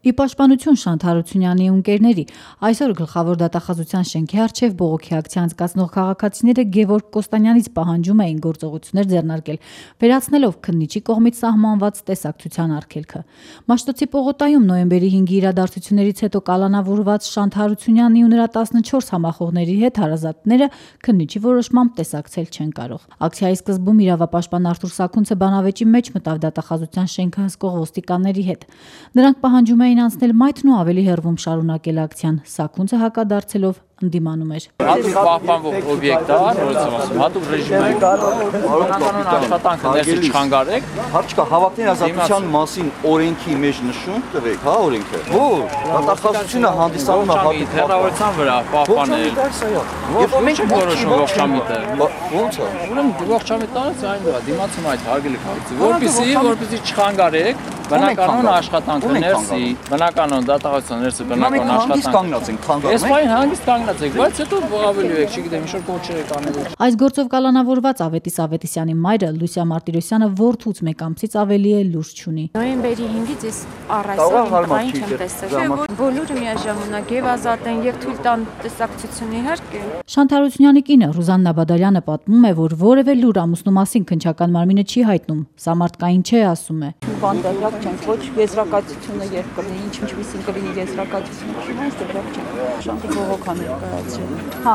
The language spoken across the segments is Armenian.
Ի պաշտպանություն Շանթ Հարությունյանի ընկերների այսօր գլխավոր դատախազության շենքի առջև բողոքի ակցիա անցկացնող քաղաքացիները Գևորգ Կոստանյանից պահանջում էին գործողություններ ձեռնարկել, վերացնելով քննիչի կողմից սահմանված տեսակցության արգելքը։ Մաշտոցի պողոտայում նոյեմբերի 5-ի իրադարձություններից հետո կալանավորված Շանթ Հարությունյանի ու նրա 14 համախոհների հետ հարազատները քննիչի որոշմամբ տեսակցել չեն կարող։ Ակցիայի սկզբում իրավապաշտպան Արթուր Սաքունցը բանավեճի մեջ մտավ դատախազության շենքը հսկող ոստիկանների հետ։ Նրանք պահանջում էին անցնել մայթն ու ավելի հեռվում շարունակել ակցիան։ Սաքունցը հակադարձելով ընդդիմանում էր։ Հատուկ պահպանվող օբյեկտ է, հատուկ ռեժիմի բնականոն աշխատանքը ներսից չխանգարեք։ Հարց կա հավաքների ազատության մասին օրենքի մեջ նշում տվեք, հա, օրենքը։ Որ դատախազությունը հանդիսանում է հատուկ հեռավորության վրա պահպանել։ Եվ մենք որոշում ողջամիտը։ Ո՞նց է։ Ուրեմն ողջամիտը այն վրա դիմացում այդ հարգելի քաղաքացի, որպեսզի չխանգարեք բնականոն աշխատանքը ներսի, բնականոն դատախազության ներսի բնականոն աշխատանքը։ Ես բայն հանգիստ կանգնած եք, բայց հետո ավելի եք, չգիտեմ, ինչ որ կոչեր եք անել։ Այս գործով կալանավորված Ավետիս Ավետիսյանի մայրը Լուսիա Մարտիրոսյանը որդուց մեկ ամսից ավելի է լուրջ չունի։ Նոյեմբերի 5-ից ես առ այսօր այն չեմ տեսել, որ բոլորը միաժամանակ եւ ազատ են եւ թույլ տան տեսակցություն իհարկե։ Շանթ Հարությունյանի կինը Ռուզաննա Բադալյանը պատմում է, որ որևէ լուր ամուսնու մասին քննչական մարմինը չի հայտնում։ Սա մարդկային չէ, ասում է։ Բան դեռ չենք, ոչ եզրակացությունը երբ կլինի, ինչպեսին կլինի եզրակացությունը, այս դեռ չենք։ Շանթի բողոք ներկայացրել։ Հա,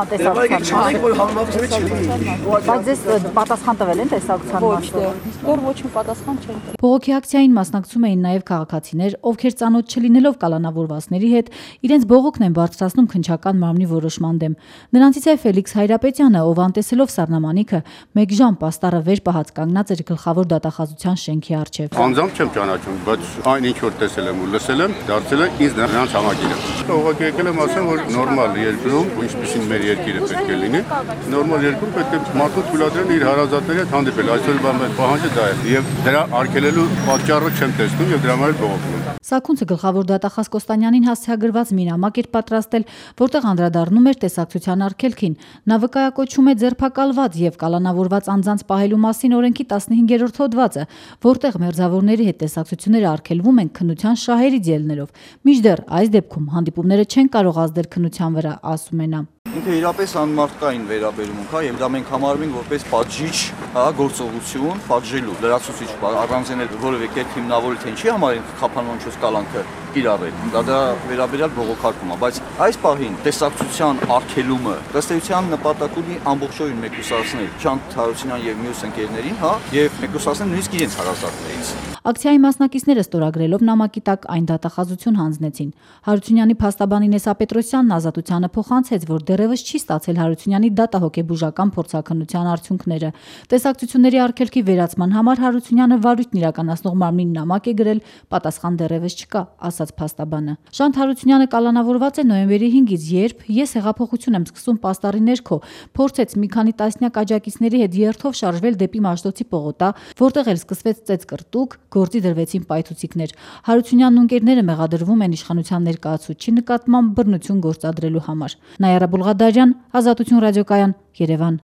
տեսակցության։ Բայց ես պատասխան տվել են տեսակցության մասին։ Դեռ ոչ մի պատասխան չեն տվել։ Բողոքի ակցիային մասնակցում էին նաև քաղաքացիներ, ովքեր ծանոթ չլինելով կալանավորվածների հետ իրենց բողոքն են բարձրացնում քննչական մարմնի որոշման դեմ։ Նրանցից է Ֆելիքս Հայրապետյանը, ով անտեսելով սառնամանիքը մեկ ժամ պաստառը վեր պահած կանգնած էր գլխավոր դատախազության շենքի առջև։ Անձամբ չեմ ճանաչում, բայց այն ինչ որ տեսել եմ ու լսել եմ, դարձել է ինձ նրանց համագիրը։ Ուղղակի եկել եմ ասեմ, որ նորմալ երկրում, ինչպեսին մեր երկիրը պետք է լինի, նորմալ երկրում պետք է մարդու թույլատրել իր հարազատների հետ հանդիպել։ Այսօր մեր պահանջը դա է։ Եվ դրա արգելելու պատճառը չեմ տեսնում եւ դրա համար բողոքում։ Սաքունցը գլխավոր դատախազ Կոստանյանին հասցեագրված մի նամակ էր պատրաստել, որտեղ անդրադառնում էր տեսակցության արգելքին։ Նա վկայակոչում է ձերբակալված եւ կալանավորված անձանց պահելու մասին օրենքի 15-րդ հոդվածը, որտեղ մերձավորների հետ տեսակցությունները արգելվում են քննության շահերից ելնելով։ Մինչդեռ այս դեպքում հանդիպումները չեն կարող ազդել քննության վրա, ասում է նա։ Ինքը իրապես անմարդկային վերաբերմունք է եւ դա մենք համարում ենք որպես պատժիչ, հա, գործողություն, պատժելու, լրացուցիչ, առանձնել որևէ կերպ հիմնավորել թե ինչի համար են խափանոնչոց կալանքը կիրառել։ Դա վերաբերյալ բողոքարկում է, բայց այս պահին տեսակցության արգելումը ըստ էության նպատակ ունի ամբողջովին մեկուսացնել Շանթ Հարությունյան եւ մյուս ընկերներին, հա, եւ մեկուսացնել նույնիսկ իրենց հարազատներից։ Ակցիայի մասնակիցները ստորագրելով նամակի տակ այն դատախազություն հանձնեցին։ Հարությունյանի փաստաբան Ինեսա Պետրոսյանն ազատությանը փոխանցեց, որ դեռևս չի ստացել Հարությունյանի դատահոգեբուժական փորձաքննության արդյունքները։ Տեսակցությունների արգելքի վերացման համար Հարությունյանը վարույթն իրականացնող մարմնին նամակ է գրել, պատասխան դեռևս չկա, ասաց փաստաբանը։ Շանթ Հարությունյանը կալանավորված է նոյեմբերի 5-ից, երբ ես հեղափոխություն եմ սկսում պաստառի ներքո, փորձեց մի քանի տասնյակ աջակիցների հետ երթով շարժվել դեպի Մաշտոցի պողոտա, որտեղ էլ սկսվեց ծեծկռտուք, գործի դրվեցին պայթուցիկներ։ Հարությունյանն ու ընկերները մեղադրվում են իշխանության ներկայացուցչի նկատմամբ բռնություն գործադրելու համար։ Նայարա Բուլղադարյան, Ազատություն ռադիոկայան, Երևան։